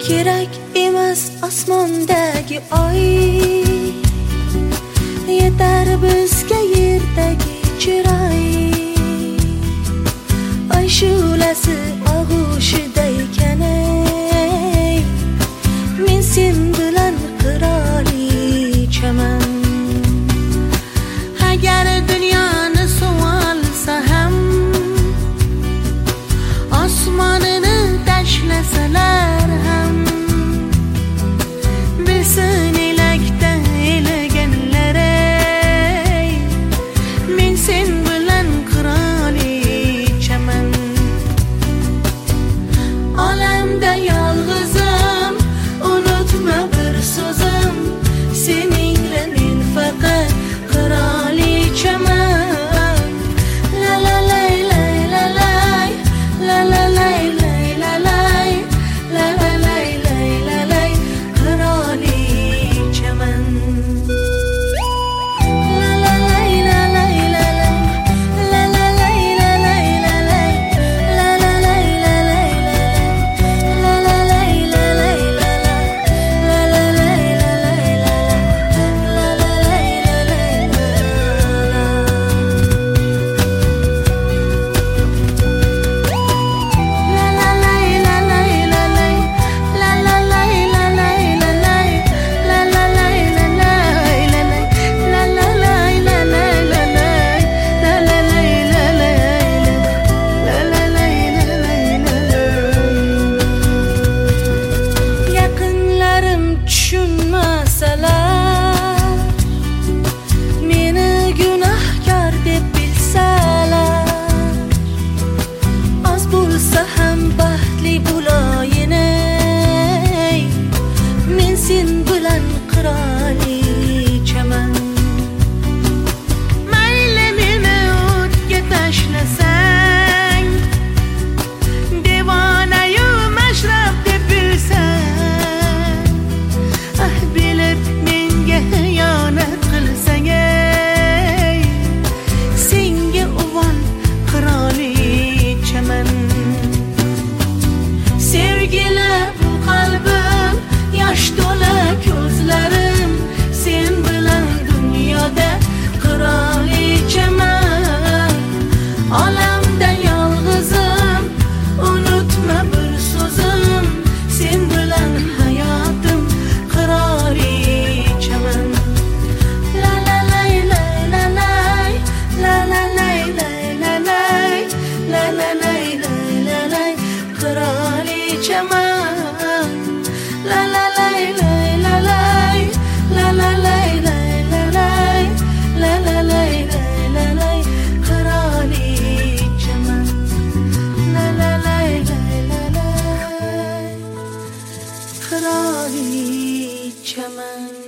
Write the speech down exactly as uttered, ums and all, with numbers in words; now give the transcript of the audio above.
kerak emas osmondagi oy, yetar bizga yerdagi chiroy. Oy shu'lasi og'ushida ekan, men sen bilan qirolichaman. Agar dunyoni suv olsa ham, osmonini tashlasalar ham, bilsin elakda elaganlar, men sen bilan qirolichaman. Olamda yolg'izim, unutma bir so'zim, seningla men faqat qirolichaman. La la la la la la la la la la la la la la la la la qirolichaman. La la la la la la la la la la la la la la la la yaqinlarim tushunmasalar, meni gunohkor deb bilsalar, oz bo'lsa ham baxtli bo'layini, men sen bilan qirolichaman. Mayli meni o'tga tashlasang, devonayu mashrab deb bilsang, ah bilib menga xiyonat qilsang, senga uvol qirolichaman. Sevgili bu qalbim, yosh to'la ko'zlarim, sen bilan dunyoda qirolichaman. Olamda yolg'izim, unutma bir so'zim, sen bilan hayotim qirolichaman. La la la la la la la la la la la la la la la la qirolichaman. La la la la la la la la la la la la la la la qirolichaman. La la la la la la qirolichaman.